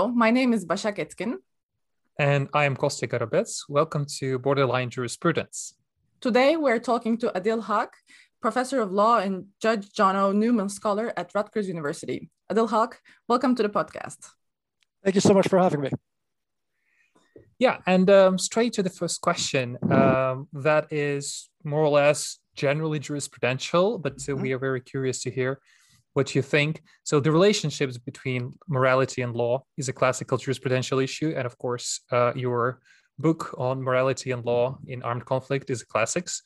Hello, my name is Başak Etkin. And I am Kostya Karabets. Welcome to Borderline Jurisprudence. Today, we're talking to Adil Haq, Professor of Law and Judge John O. Newman Scholar at Rutgers University. Adil Haq, welcome to the podcast. Thank you so much for having me. Yeah, and straight to the first question that is more or less generally jurisprudential, but we are very curious to hear what you think. So the relationships between morality and law is a classical jurisprudential issue. And of course, your book on morality and law in armed conflict is a classics.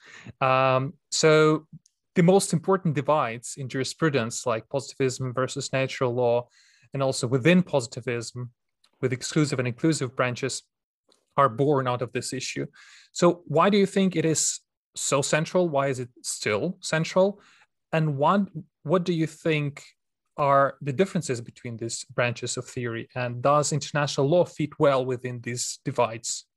So the most important divides in jurisprudence, like positivism versus natural law, and also within positivism, with exclusive and inclusive branches, are born out of this issue. So why do you think it is so central? Why is it still central? And what do you think are the differences between these branches of theory? And does international law fit well within these divides?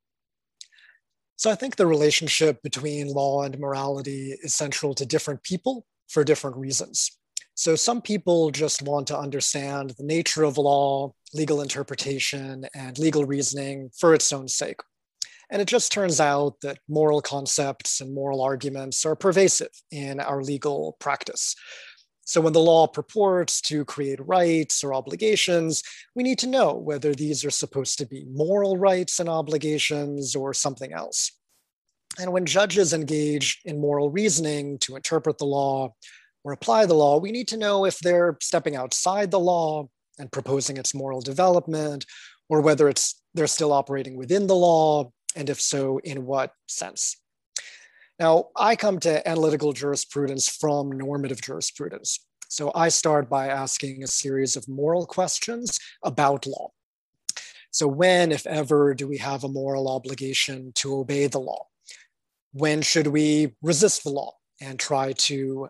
So I think the relationship between law and morality is central to different people for different reasons. So some people just want to understand the nature of law, legal interpretation, and legal reasoning for its own sake. And it just turns out that moral concepts and moral arguments are pervasive in our legal practice. So when the law purports to create rights or obligations, we need to know whether these are supposed to be moral rights and obligations or something else. And when judges engage in moral reasoning to interpret the law or apply the law, we need to know if they're stepping outside the law and proposing its moral development, or whether they're still operating within the law, and if so, in what sense? Now, I come to analytical jurisprudence from normative jurisprudence. So I start by asking a series of moral questions about law. So when, if ever, do we have a moral obligation to obey the law? When should we resist the law and try to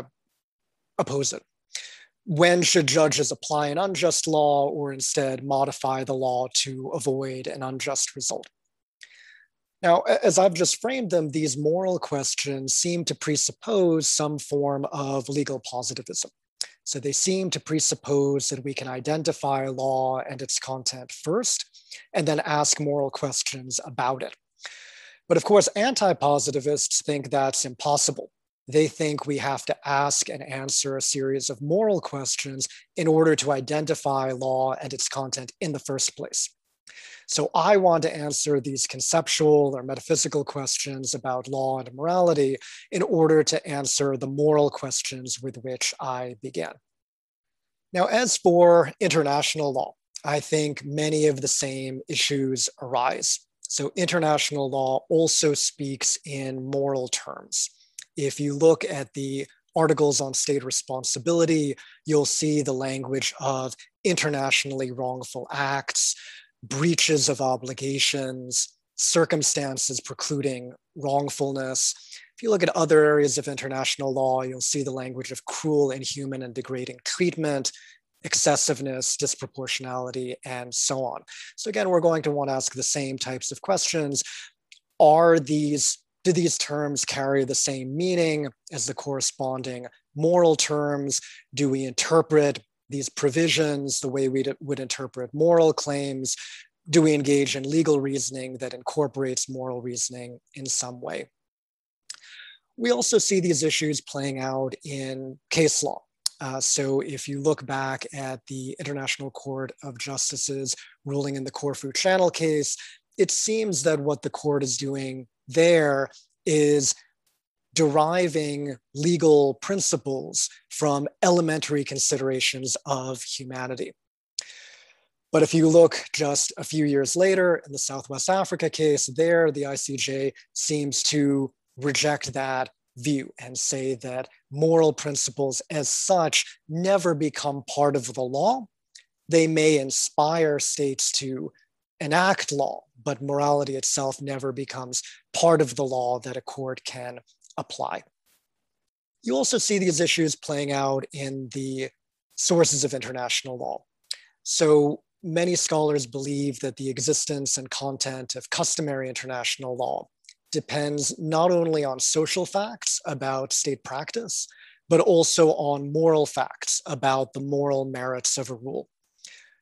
oppose it? When should judges apply an unjust law or instead modify the law to avoid an unjust result? Now, as I've just framed them, these moral questions seem to presuppose some form of legal positivism. So they seem to presuppose that we can identify law and its content first, and then ask moral questions about it. But of course, anti-positivists think that's impossible. They think we have to ask and answer a series of moral questions in order to identify law and its content in the first place. So I want to answer these conceptual or metaphysical questions about law and morality in order to answer the moral questions with which I began. Now, as for international law, I think many of the same issues arise. So international law also speaks in moral terms. If you look at the articles on state responsibility, you'll see the language of internationally wrongful acts, breaches of obligations, circumstances precluding wrongfulness. If you look at other areas of international law, you'll see the language of cruel, inhuman, and degrading treatment, excessiveness, disproportionality, and so on. So again, we're going to want to ask the same types of questions. Do these terms carry the same meaning as the corresponding moral terms? Do we interpret these provisions the way we would interpret moral claims? Do we engage in legal reasoning that incorporates moral reasoning in some way? We also see these issues playing out in case law. So if you look back at the International Court of Justice's ruling in the Corfu Channel case, it seems that what the court is doing there is deriving legal principles from elementary considerations of humanity. But if you look just a few years later in the Southwest Africa case, there the ICJ seems to reject that view and say that moral principles as such never become part of the law. They may inspire states to enact law, but morality itself never becomes part of the law that a court can apply. You also see these issues playing out in the sources of international law. So many scholars believe that the existence and content of customary international law depends not only on social facts about state practice, but also on moral facts about the moral merits of a rule.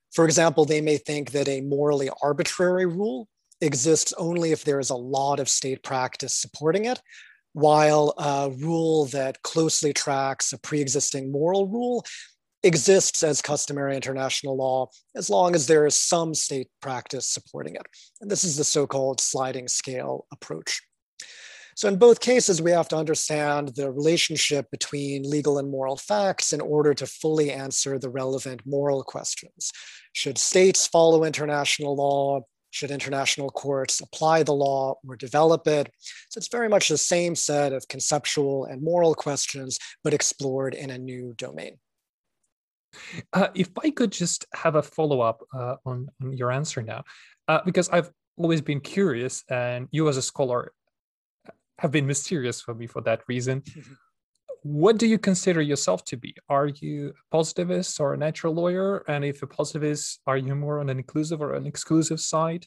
For example, they may think that a morally arbitrary rule exists only if there is a lot of state practice supporting it, while a rule that closely tracks a pre-existing moral rule exists as customary international law as long as there is some state practice supporting it. And this is the so-called sliding scale approach. So in both cases, we have to understand the relationship between legal and moral facts in order to fully answer the relevant moral questions. Should states follow international law? Should international courts apply the law or develop it? So it's very much the same set of conceptual and moral questions, but explored in a new domain. If I could just have a follow-up on your answer now, because I've always been curious, and you as a scholar have been mysterious for me for that reason. What do you consider yourself to be? Are you a positivist or a natural lawyer? And if a positivist, are you more on an inclusive or an exclusive side?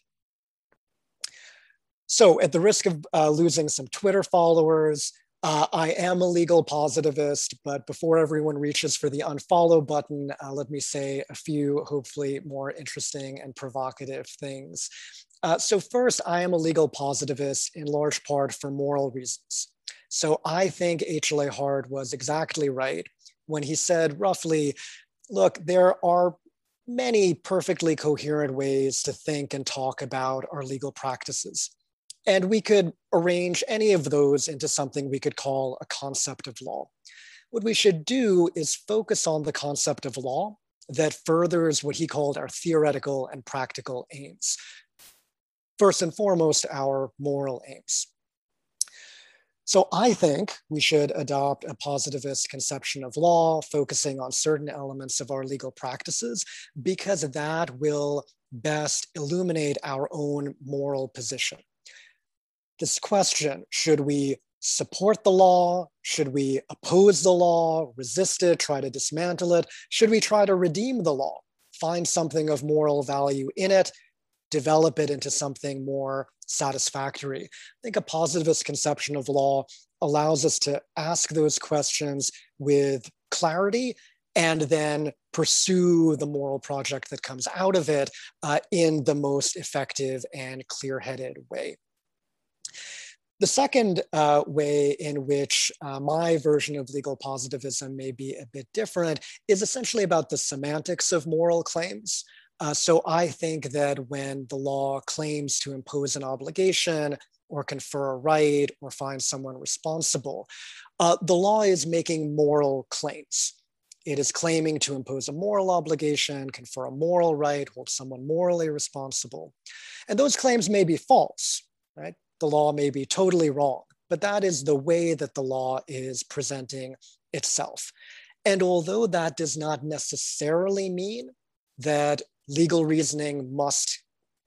So at the risk of losing some Twitter followers, I am a legal positivist, but before everyone reaches for the unfollow button, let me say a few hopefully more interesting and provocative things. So first, I am a legal positivist in large part for moral reasons. So I think H.L.A. Hard was exactly right when he said roughly, look, there are many perfectly coherent ways to think and talk about our legal practices. And we could arrange any of those into something we could call a concept of law. What we should do is focus on the concept of law that furthers what he called our theoretical and practical aims. First and foremost, our moral aims. So I think we should adopt a positivist conception of law, focusing on certain elements of our legal practices, because that will best illuminate our own moral position. This question, should we support the law? Should we oppose the law, resist it, try to dismantle it? Should we try to redeem the law, find something of moral value in it, develop it into something more satisfactory? I think a positivist conception of law allows us to ask those questions with clarity and then pursue the moral project that comes out of it in the most effective and clear-headed way. The second way in which my version of legal positivism may be a bit different is essentially about the semantics of moral claims. So I think that when the law claims to impose an obligation or confer a right or find someone responsible, the law is making moral claims. It is claiming to impose a moral obligation, confer a moral right, hold someone morally responsible. And those claims may be false, right? The law may be totally wrong, but that is the way that the law is presenting itself. And although that does not necessarily mean that legal reasoning must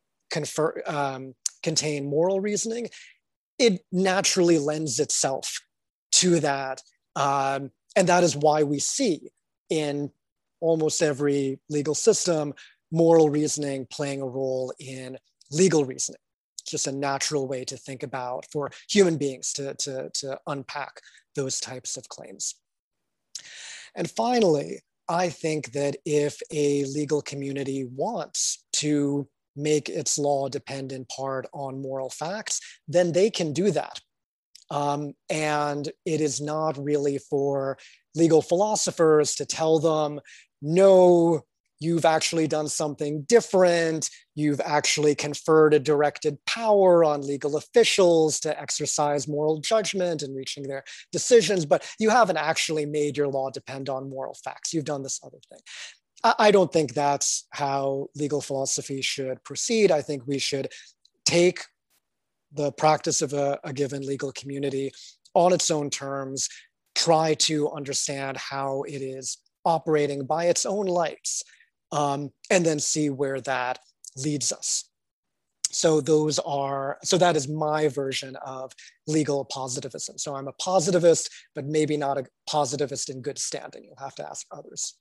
contain moral reasoning, it naturally lends itself to that. And that is why we see in almost every legal system, moral reasoning playing a role in legal reasoning. Just a natural way to think about for human beings to unpack those types of claims. And finally, I think that if a legal community wants to make its law depend in part on moral facts, then they can do that. And it is not really for legal philosophers to tell them, no, you've actually done something different. You've actually conferred a directed power on legal officials to exercise moral judgment in reaching their decisions, but you haven't actually made your law depend on moral facts. You've done this other thing. I don't think that's how legal philosophy should proceed. I think we should take the practice of a given legal community on its own terms, try to understand how it is operating by its own lights, and then see where that leads us. So that is my version of legal positivism. So I'm a positivist, but maybe not a positivist in good standing. You'll have to ask others.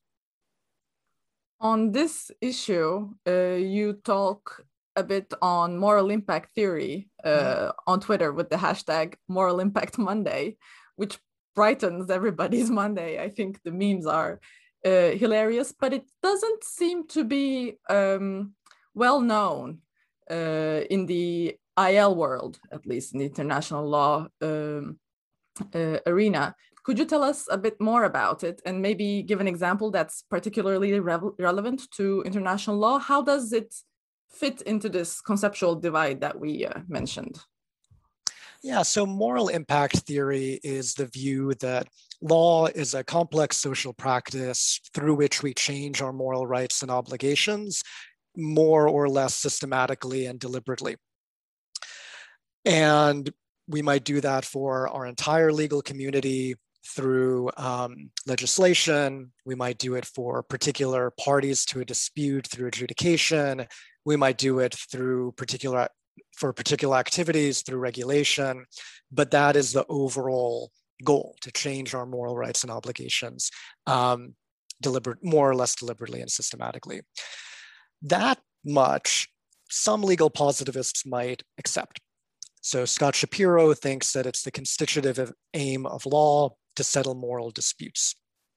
On this issue, you talk a bit on moral impact theory on Twitter with the hashtag Moral Impact Monday, which brightens everybody's Monday. I think the memes are hilarious, but it doesn't seem to be well known in the IL world, at least in the international law arena. Could you tell us a bit more about it and maybe give an example that's particularly relevant to international law? How does it fit into this conceptual divide that we mentioned? Yeah, so moral impact theory is the view that law is a complex social practice through which we change our moral rights and obligations more or less systematically and deliberately. And we might do that for our entire legal community through legislation. We might do it for particular parties to a dispute through adjudication. We might do it through particular activities through regulation, but that is the overall goal, to change our moral rights and obligations more or less deliberately and systematically. That much some legal positivists might accept. So Scott Shapiro thinks that it's the constitutive aim of law to settle moral disputes.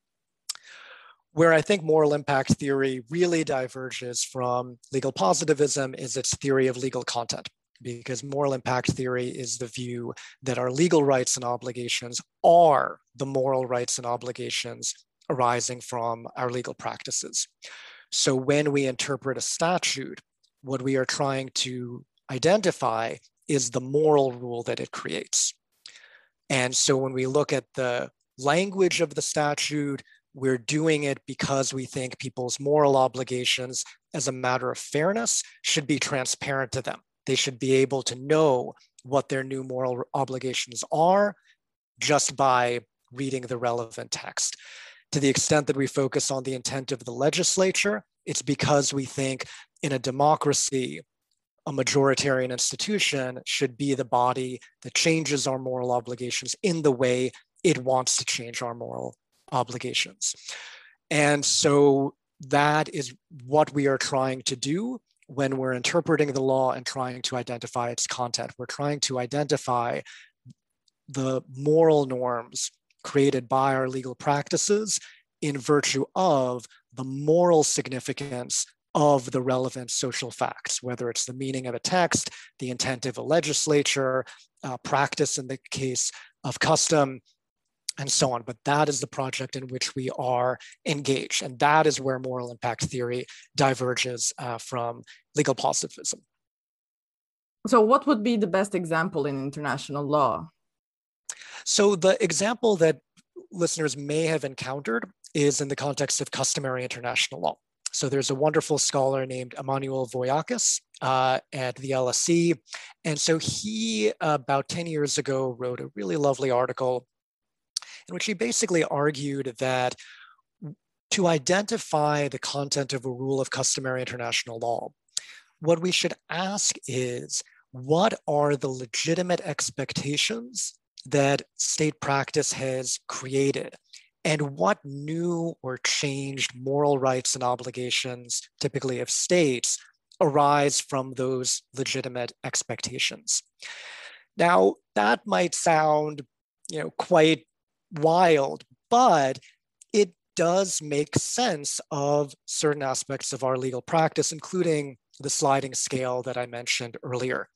Where I think moral impact theory really diverges from legal positivism is its theory of legal content, because moral impact theory is the view that our legal rights and obligations are the moral rights and obligations arising from our legal practices. So when we interpret a statute, what we are trying to identify is the moral rule that it creates. And so when we look at the language of the statute, we're doing it because we think people's moral obligations, as a matter of fairness, should be transparent to them. They should be able to know what their new moral obligations are just by reading the relevant text. To the extent that we focus on the intent of the legislature, it's because we think in a democracy, a majoritarian institution should be the body that changes our moral obligations in the way it wants to change our moral obligations. And so that is what we are trying to do when we're interpreting the law and trying to identify its content. We're trying to identify the moral norms created by our legal practices in virtue of the moral significance of the relevant social facts, whether it's the meaning of a text, the intent of a legislature, practice in the case of custom, and so on. But that is the project in which we are engaged. And that is where moral impact theory diverges from legal positivism. So what would be the best example in international law? So the example that listeners may have encountered is in the context of customary international law. So there's a wonderful scholar named Emmanuel Voyakis at the LSE. And so he, about 10 years ago, wrote a really lovely article in which he basically argued that to identify the content of a rule of customary international law, what we should ask is, what are the legitimate expectations that state practice has created? And what new or changed moral rights and obligations, typically of states, arise from those legitimate expectations? Now, that might sound, quite wild, but it does make sense of certain aspects of our legal practice, including the sliding scale that I mentioned earlier.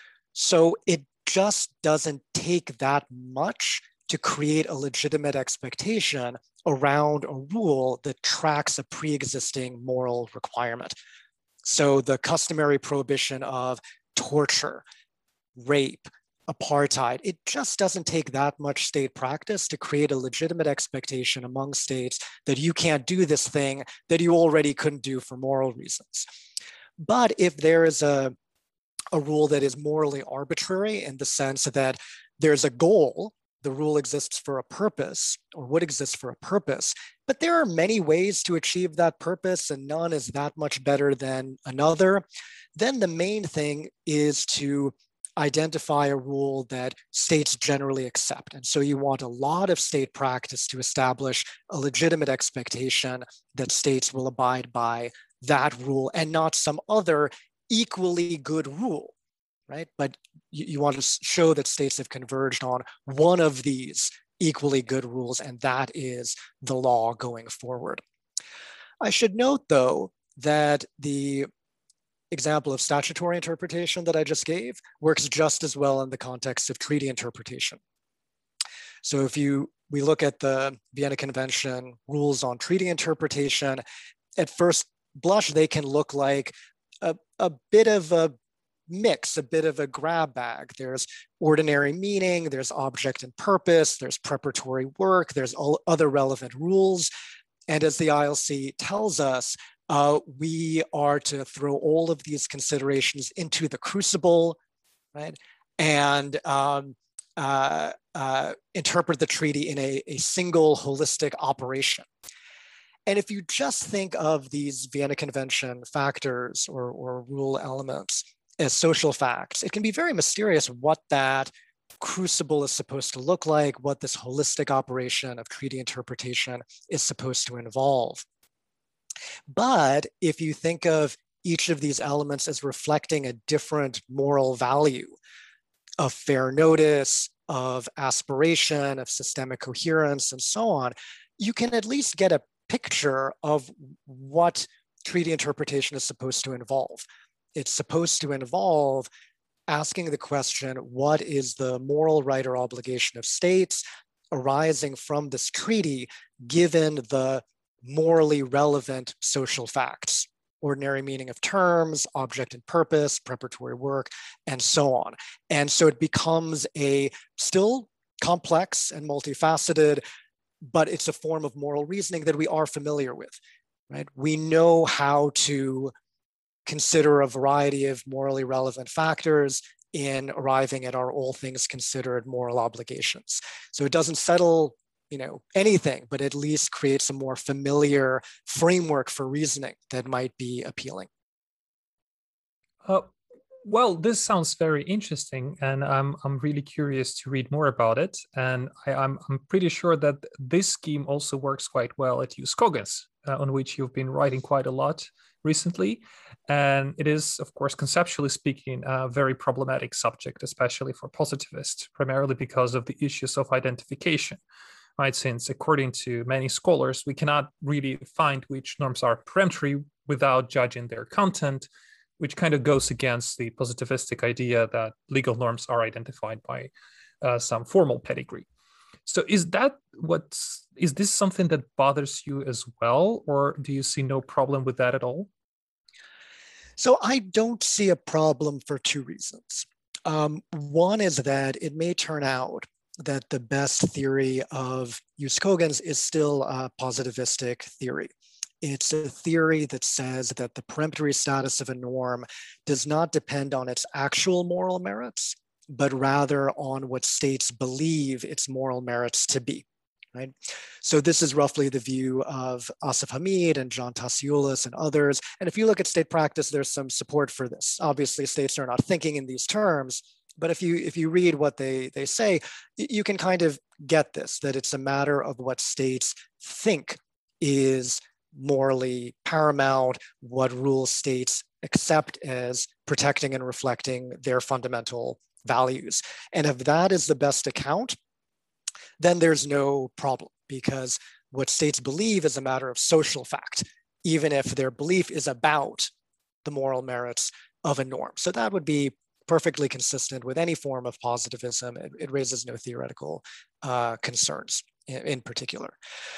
So it just doesn't take that much to create a legitimate expectation around a rule that tracks a pre-existing moral requirement. So the customary prohibition of torture, rape, apartheid, it just doesn't take that much state practice to create a legitimate expectation among states that you can't do this thing that you already couldn't do for moral reasons. But if there is a rule that is morally arbitrary in the sense that there's a goal, the rule exists for a purpose or would exist for a purpose, but there are many ways to achieve that purpose and none is that much better than another, then the main thing is to identify a rule that states generally accept. And so you want a lot of state practice to establish a legitimate expectation that states will abide by that rule and not some other equally good rule, right? But you want to show that states have converged on one of these equally good rules, and that is the law going forward. I should note, though, that the example of statutory interpretation that I just gave works just as well in the context of treaty interpretation. So if we look at the Vienna Convention rules on treaty interpretation, at first blush, they can look like a bit of a mix, a bit of a grab bag. There's ordinary meaning, there's object and purpose, there's preparatory work, there's all other relevant rules. And as the ILC tells us, we are to throw all of these considerations into the crucible, right? And interpret the treaty in a single holistic operation. And if you just think of these Vienna Convention factors or rule elements as social facts, it can be very mysterious what that crucible is supposed to look like, what this holistic operation of treaty interpretation is supposed to involve. But if you think of each of these elements as reflecting a different moral value of fair notice, of aspiration, of systemic coherence, and so on, you can at least get a picture of what treaty interpretation is supposed to involve. It's supposed to involve asking the question, what is the moral right or obligation of states arising from this treaty, given the morally relevant social facts, ordinary meaning of terms, object and purpose, preparatory work, and so on. And so it becomes a still complex and multifaceted, but it's a form of moral reasoning that we are familiar with, right? We know how to consider a variety of morally relevant factors in arriving at our all things considered moral obligations. So it doesn't settle, anything, but at least creates a more familiar framework for reasoning that might be appealing. Well, this sounds very interesting, and I'm really curious to read more about it. And I'm pretty sure that this scheme also works quite well at UC Cogens, on which you've been writing quite a lot recently. And it is, of course, conceptually speaking, a very problematic subject, especially for positivists, primarily because of the issues of identification. Right, since according to many scholars, we cannot really find which norms are peremptory without judging their content, which kind of goes against the positivistic idea that legal norms are identified by some formal pedigree. So is this something that bothers you as well, or do you see no problem with that at all? So I don't see a problem for two reasons. One is that it may turn out that the best theory of UC Cogens is still a positivistic theory. It's a theory that says that the peremptory status of a norm does not depend on its actual moral merits, but rather on what states believe its moral merits to be, right? So this is roughly the view of Asif Hamid and John Tasioulis and others. And if you look at state practice, there's some support for this. Obviously, states are not thinking in these terms, but if you read what they say, you can kind of get this, that it's a matter of what states think is morally paramount, what rules states accept as protecting and reflecting their fundamental values. And if that is the best account, then there's no problem, because what states believe is a matter of social fact, even if their belief is about the moral merits of a norm. So that would be perfectly consistent with any form of positivism. It raises no theoretical concerns in particular.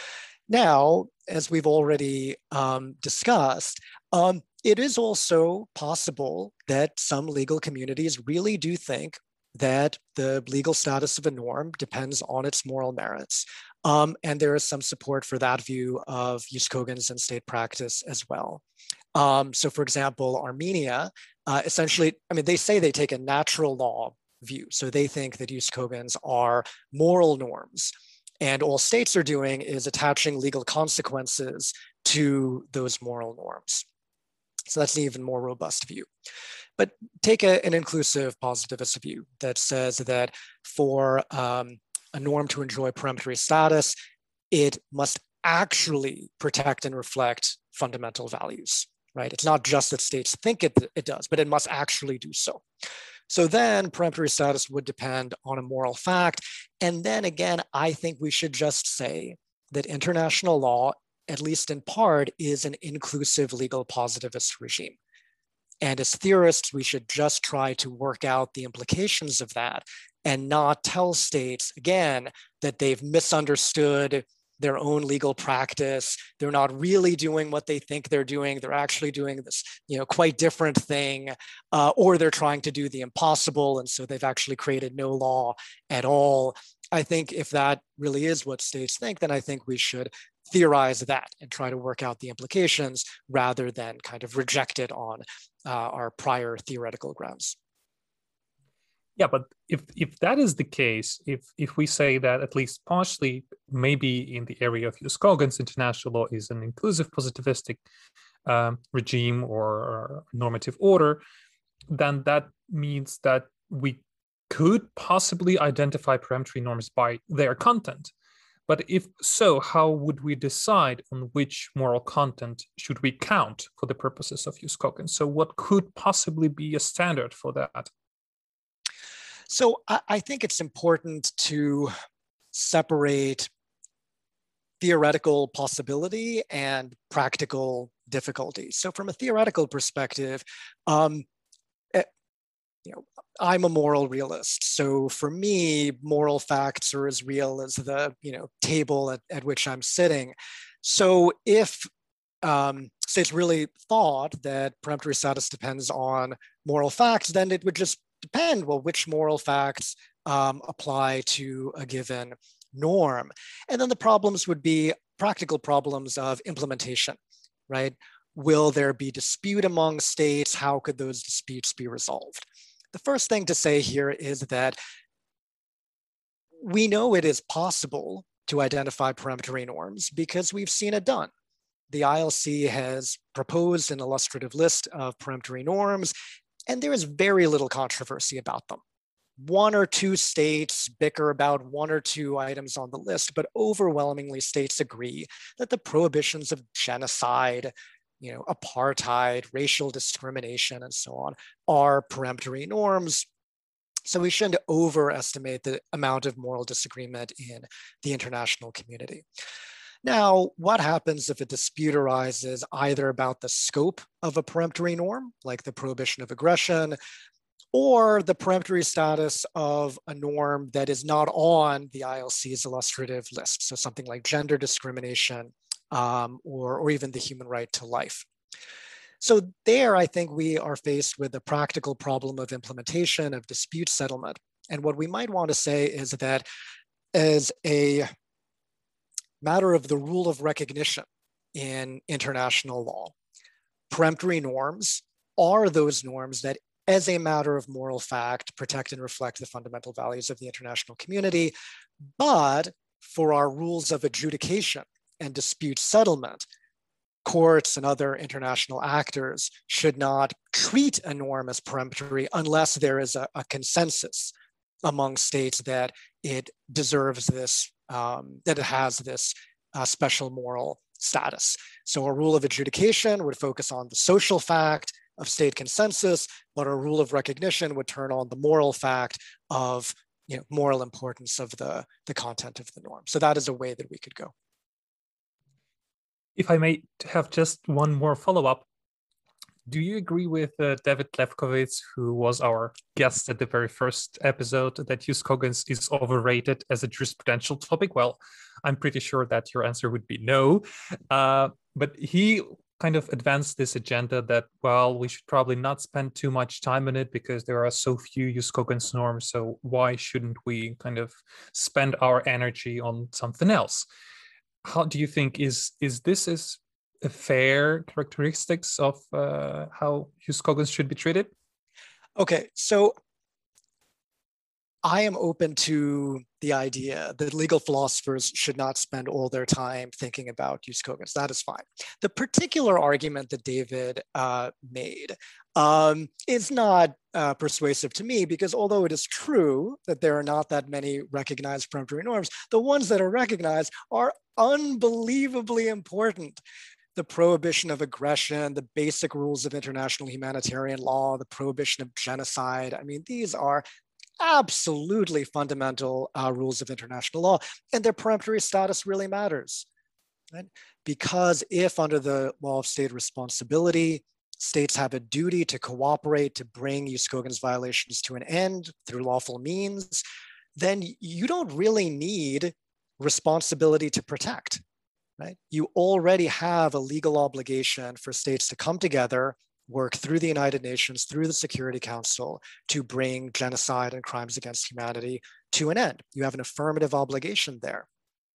Now, as we've already discussed, it is also possible that some legal communities really do think that the legal status of a norm depends on its moral merits. And there is some support for that view of UC Cogens and state practice as well. So for example, Armenia, essentially, they say they take a natural law view. So they think that UC Cogens are moral norms. And all states are doing is attaching legal consequences to those moral norms. So that's an even more robust view. But take an inclusive positivist view that says that for a norm to enjoy peremptory status, it must actually protect and reflect fundamental values, right? It's not just that states think it does, but it must actually do so. So then peremptory status would depend on a moral fact. And then again, I think we should just say that international law at least in part, is an inclusive legal positivist regime. And as theorists, we should just try to work out the implications of that and not tell states, again, that they've misunderstood their own legal practice. They're not really doing what they think they're doing. They're actually doing this, quite different thing, or they're trying to do the impossible. And so they've actually created no law at all. I think if that really is what states think, then I think we should theorize that and try to work out the implications rather than kind of reject it on our prior theoretical grounds. Yeah, but if that is the case, if we say that at least partially, maybe in the area of jus cogens, international law is an inclusive positivistic regime or normative order, then that means that we could possibly identify peremptory norms by their content. But if so, how would we decide on which moral content should we count for the purposes of jus cogens? So what could possibly be a standard for that? So I think it's important to separate theoretical possibility and practical difficulty. So from a theoretical perspective, I'm a moral realist. So for me, moral facts are as real as the table at which I'm sitting. So if states really thought that peremptory status depends on moral facts, then it would just depend, well, which moral facts apply to a given norm. And then the problems would be practical problems of implementation, right? Will there be dispute among states? How could those disputes be resolved? The first thing to say here is that we know it is possible to identify peremptory norms because we've seen it done. The ILC has proposed an illustrative list of peremptory norms, and there is very little controversy about them. One or two states bicker about one or two items on the list, but overwhelmingly states agree that the prohibitions of genocide, apartheid, racial discrimination, and so on are peremptory norms. So we shouldn't overestimate the amount of moral disagreement in the international community. Now, what happens if a dispute arises either about the scope of a peremptory norm, like the prohibition of aggression, or the peremptory status of a norm that is not on the ILC's illustrative list? So something like gender discrimination, or even the human right to life. So there, I think we are faced with a practical problem of implementation, of dispute settlement. And what we might want to say is that as a matter of the rule of recognition in international law, peremptory norms are those norms that, as a matter of moral fact, protect and reflect the fundamental values of the international community. But for our rules of adjudication and dispute settlement, courts and other international actors should not treat a norm as peremptory unless there is a consensus among states that it deserves this, that it has this special moral status. So a rule of adjudication would focus on the social fact of state consensus, but a rule of recognition would turn on the moral fact of moral importance of the content of the norm. So that is a way that we could go. If I may have just one more follow-up, do you agree with David Lefkowitz, who was our guest at the very first episode, that jus cogens is overrated as a jurisprudential topic? Well, I'm pretty sure that your answer would be no. But he kind of advanced this agenda that, well, we should probably not spend too much time on it because there are so few jus cogens norms. So why shouldn't we kind of spend our energy on something else? How do you think is this a fair characteristics of how jus cogens should be treated? Okay, so I am open to the idea that legal philosophers should not spend all their time thinking about jus cogens. That is fine. The particular argument that David made is not persuasive to me, because although it is true that there are not that many recognized peremptory norms, the ones that are recognized are unbelievably important. The prohibition of aggression, the basic rules of international humanitarian law, the prohibition of genocide. I mean, these are absolutely fundamental rules of international law, and their peremptory status really matters. right? Because if under the law of state responsibility, states have a duty to cooperate to bring Use-Kogan's violations to an end through lawful means, then you don't really need responsibility to protect, right? You already have a legal obligation for states to come together, work through the United Nations, through the Security Council, to bring genocide and crimes against humanity to an end. You have an affirmative obligation there.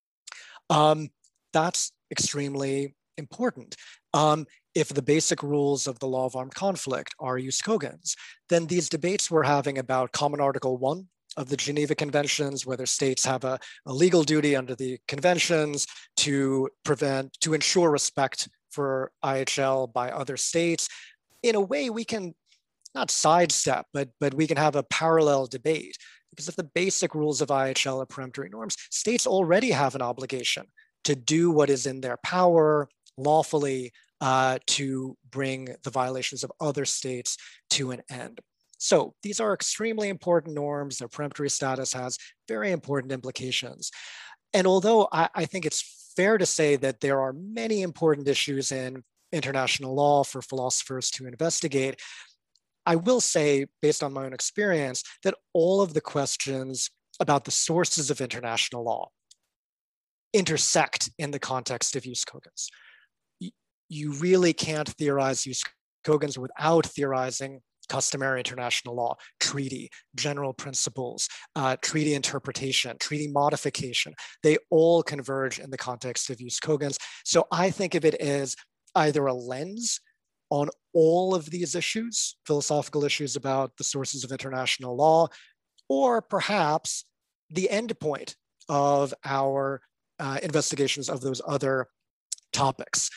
That's extremely important. If the basic rules of the law of armed conflict are Use-Kogan's, then these debates we're having about Common Article 1 of the Geneva Conventions, whether states have a legal duty under the conventions to ensure respect for IHL by other states, in a way we can not sidestep, but we can have a parallel debate. Because if the basic rules of IHL are peremptory norms, states already have an obligation to do what is in their power lawfully to bring the violations of other states to an end. So these are extremely important norms. Their peremptory status has very important implications. And although I think it's fair to say that there are many important issues in international law for philosophers to investigate, I will say, based on my own experience, that all of the questions about the sources of international law intersect in the context of Use-Kogan's. You really can't theorize Use-Kogan's without theorizing customary international law, treaty, general principles, treaty interpretation, treaty modification. They all converge in the context of Use-Kogan's. So I think of it as either a lens on all of these issues, philosophical issues about the sources of international law, or perhaps the endpoint of our investigations of those other topics.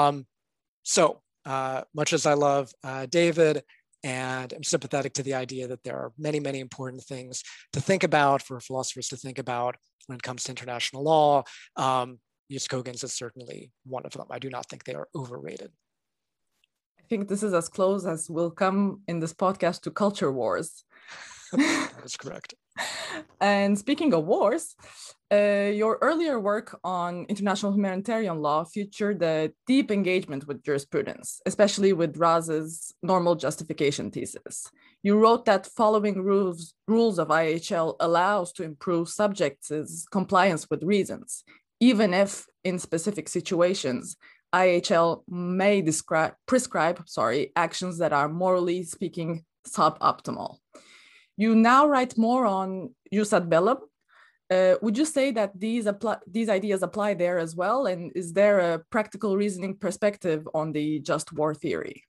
So much as I love David, and I'm sympathetic to the idea that there are many, many important things to think about for philosophers to think about when it comes to international law, Use-Kogan's is certainly one of them. I do not think they are overrated. I think this is as close as we'll come in this podcast to culture wars. That is correct. And speaking of wars, your earlier work on international humanitarian law featured a deep engagement with jurisprudence, especially with Raz's normal justification thesis. You wrote that following rules of IHL allows to improve subjects' compliance with reasons, even if in specific situations, IHL may prescribe actions that are morally speaking suboptimal. You now write more on jus ad bellum. Would you say that these ideas apply there as well? And is there a practical reasoning perspective on the just war theory?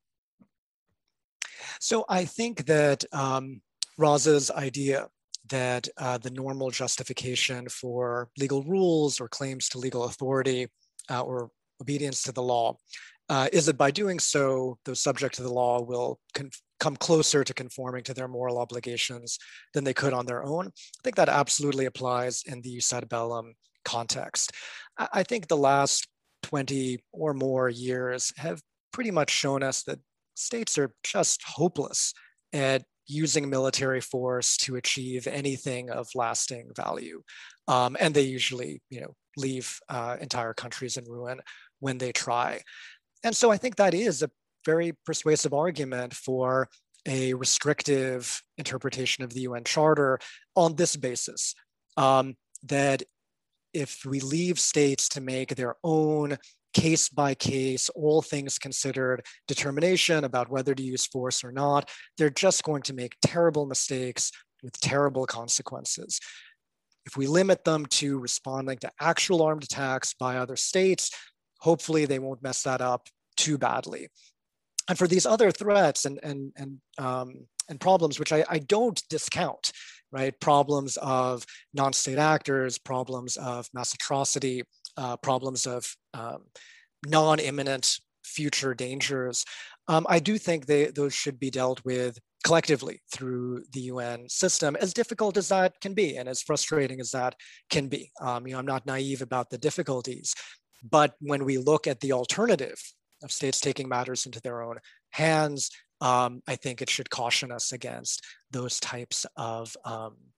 So I think that Raz's idea that the normal justification for legal rules or claims to legal authority or obedience to the law is that by doing so, those subject to the law will come closer to conforming to their moral obligations than they could on their own. I think that absolutely applies in the jus ad bellum context. I think the last 20 or more years have pretty much shown us that states are just hopeless at using military force to achieve anything of lasting value. And they usually, leave entire countries in ruin when they try. And so I think that is a very persuasive argument for a restrictive interpretation of the UN Charter on this basis, that if we leave states to make their own case by case, all things considered determination about whether to use force or not, they're just going to make terrible mistakes with terrible consequences. If we limit them to responding to actual armed attacks by other states, hopefully they won't mess that up too badly. And for these other threats and problems, which I don't discount, right? Problems of non-state actors, problems of mass atrocity, problems of non-imminent future dangers. I do think those should be dealt with collectively through the UN system, as difficult as that can be and as frustrating as that can be. I'm not naive about the difficulties, but when we look at the alternative of states taking matters into their own hands, I think it should caution us against those types of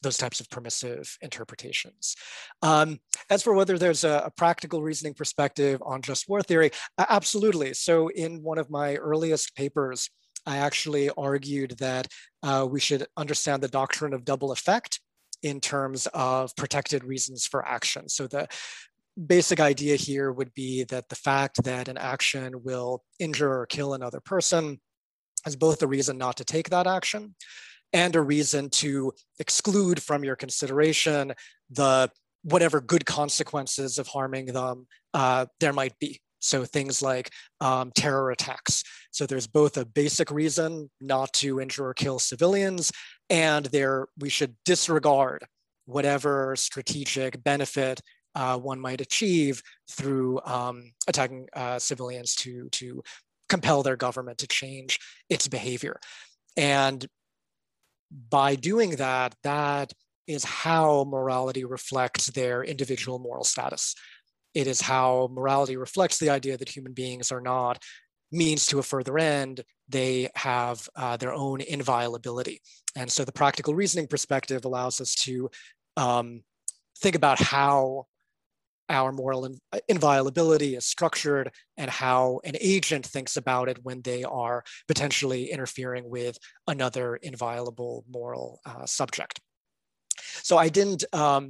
those types of permissive interpretations. As for whether there's a practical reasoning perspective on just war theory, absolutely. So in one of my earliest papers, I actually argued that we should understand the doctrine of double effect in terms of protected reasons for action. So the basic idea here would be that the fact that an action will injure or kill another person is both a reason not to take that action and a reason to exclude from your consideration the whatever good consequences of harming them there might be. So things like terror attacks. So there's both a basic reason not to injure or kill civilians, and we should disregard whatever strategic benefit one might achieve through attacking civilians to compel their government to change its behavior. And by doing that, that is how morality reflects their individual moral status. It is how morality reflects the idea that human beings are not means to a further end. They have their own inviolability. And so the practical reasoning perspective allows us to think about how our moral inviolability is structured and how an agent thinks about it when they are potentially interfering with another inviolable moral subject. So I didn't,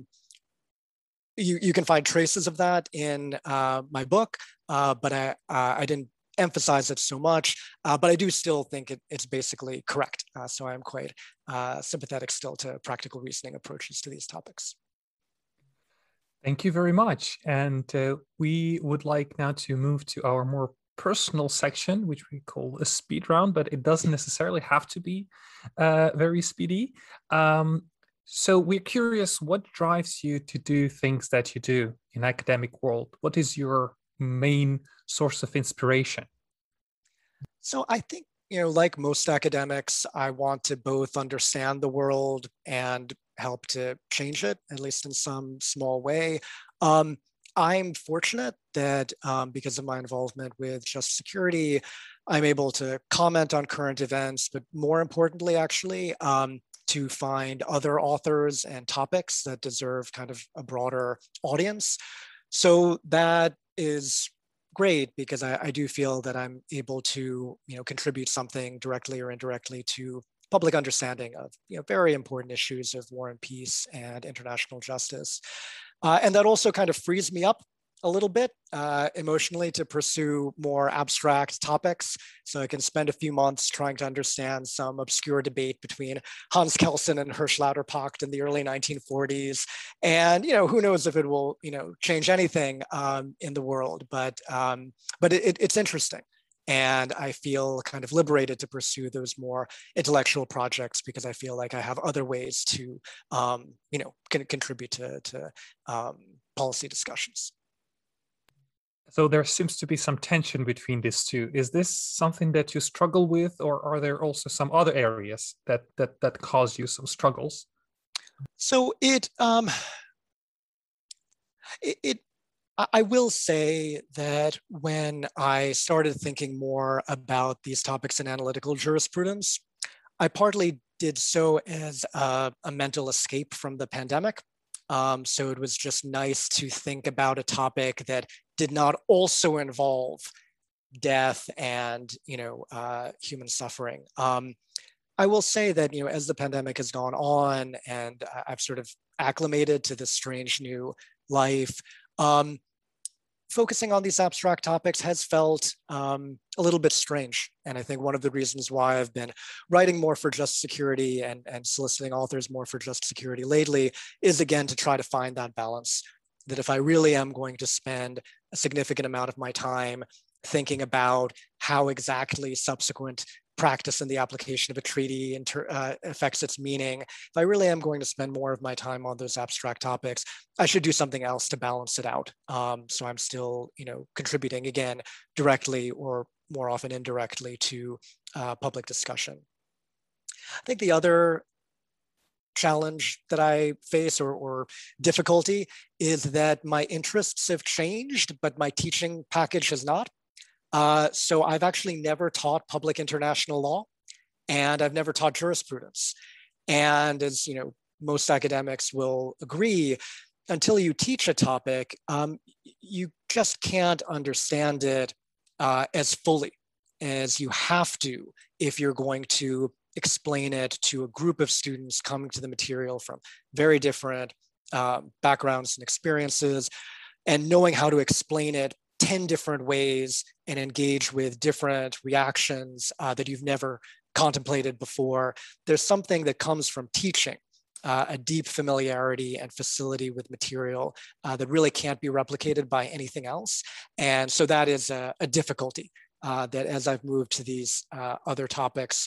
you can find traces of that in my book, but I didn't emphasize it so much, but I do still think it's basically correct. So I'm quite sympathetic still to practical reasoning approaches to these topics. Thank you very much. And we would like now to move to our more personal section, which we call a speed round, but it doesn't necessarily have to be very speedy. So we're curious, what drives you to do things that you do in academic world? What is your main source of inspiration? So I think, like most academics, I want to both understand the world and help to change it, at least in some small way. I'm fortunate that because of my involvement with Just Security, I'm able to comment on current events, but more importantly, actually, to find other authors and topics that deserve kind of a broader audience. So that is great because I do feel that I'm able to, contribute something directly or indirectly to public understanding of very important issues of war and peace and international justice. And that also kind of frees me up a little bit emotionally to pursue more abstract topics. So I can spend a few months trying to understand some obscure debate between Hans Kelsen and Hersch Lauterpacht in the early 1940s. And who knows if it will change anything in the world, but it's interesting. And I feel kind of liberated to pursue those more intellectual projects because I feel like I have other ways to, contribute to policy discussions. So there seems to be some tension between these two. Is this something that you struggle with, or are there also some other areas that cause you some struggles? So I will say that when I started thinking more about these topics in analytical jurisprudence, I partly did so as a mental escape from the pandemic. So it was just nice to think about a topic that did not also involve death and human suffering. I will say that as the pandemic has gone on and I've sort of acclimated to this strange new life, focusing on these abstract topics has felt a little bit strange. And I think one of the reasons why I've been writing more for Just Security and soliciting authors more for Just Security lately is, again, to try to find that balance. That if I really am going to spend a significant amount of my time thinking about how exactly subsequent practice and the application of a treaty affects its meaning, if I really am going to spend more of my time on those abstract topics, I should do something else to balance it out. So I'm still, contributing again directly or more often indirectly to public discussion. I think the other challenge that I face or difficulty is that my interests have changed, but my teaching package has not. So I've actually never taught public international law, and I've never taught jurisprudence. And as most academics will agree, until you teach a topic, you just can't understand it as fully as you have to if you're going to explain it to a group of students coming to the material from very different backgrounds and experiences, and knowing how to explain it 10 different ways and engage with different reactions that you've never contemplated before. There's something that comes from teaching, a deep familiarity and facility with material that really can't be replicated by anything else. And so that is a difficulty that as I've moved to these other topics,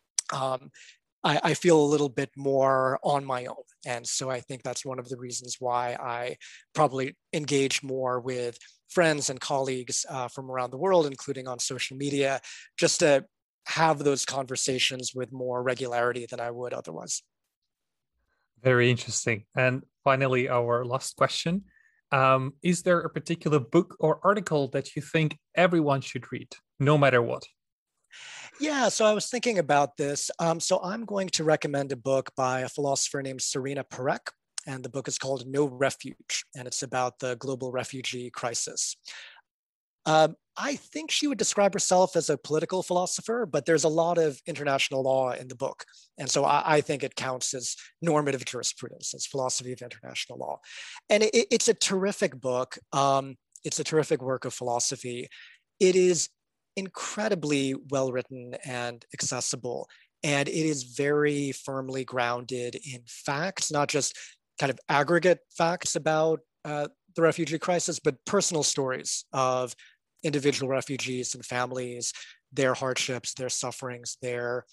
I feel a little bit more on my own. And so I think that's one of the reasons why I probably engage more with friends and colleagues from around the world, including on social media, just to have those conversations with more regularity than I would otherwise. Very interesting. And finally, our last question. Is there a particular book or article that you think everyone should read, no matter what? Yeah, so I was thinking about this. So I'm going to recommend a book by a philosopher named Serena Perec, and the book is called No Refuge, and it's about the global refugee crisis. I think she would describe herself as a political philosopher, but there's a lot of international law in the book. And so I think it counts as normative jurisprudence, as philosophy of international law. And it's a terrific book. It's a terrific work of philosophy. It is incredibly well written and accessible. And it is very firmly grounded in facts, not just kind of aggregate facts about the refugee crisis, but personal stories of individual refugees and families, their hardships, their sufferings, their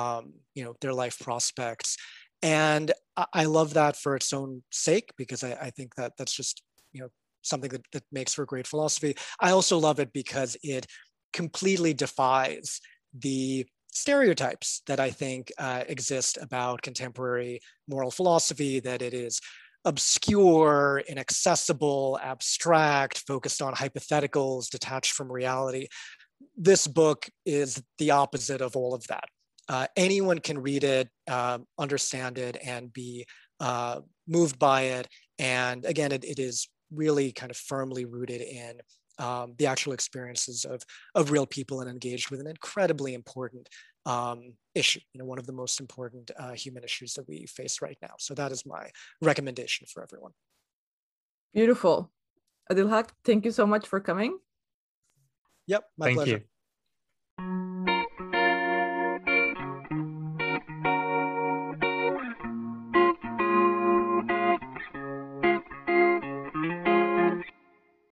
life prospects. And I love that for its own sake, because I think that that's just, something that makes for great philosophy. I also love it because it completely defies the stereotypes that I think exist about contemporary moral philosophy, that it is obscure, inaccessible, abstract, focused on hypotheticals, detached from reality. This book is the opposite of all of that. Anyone can read it, understand it, and be moved by it. And again, it is really kind of firmly rooted in the actual experiences of real people and engaged with an incredibly important issue, one of the most important human issues that we face right now. So that is my recommendation for everyone. Beautiful. Adil Haq, thank you so much for coming. Yep, my pleasure. Thank you.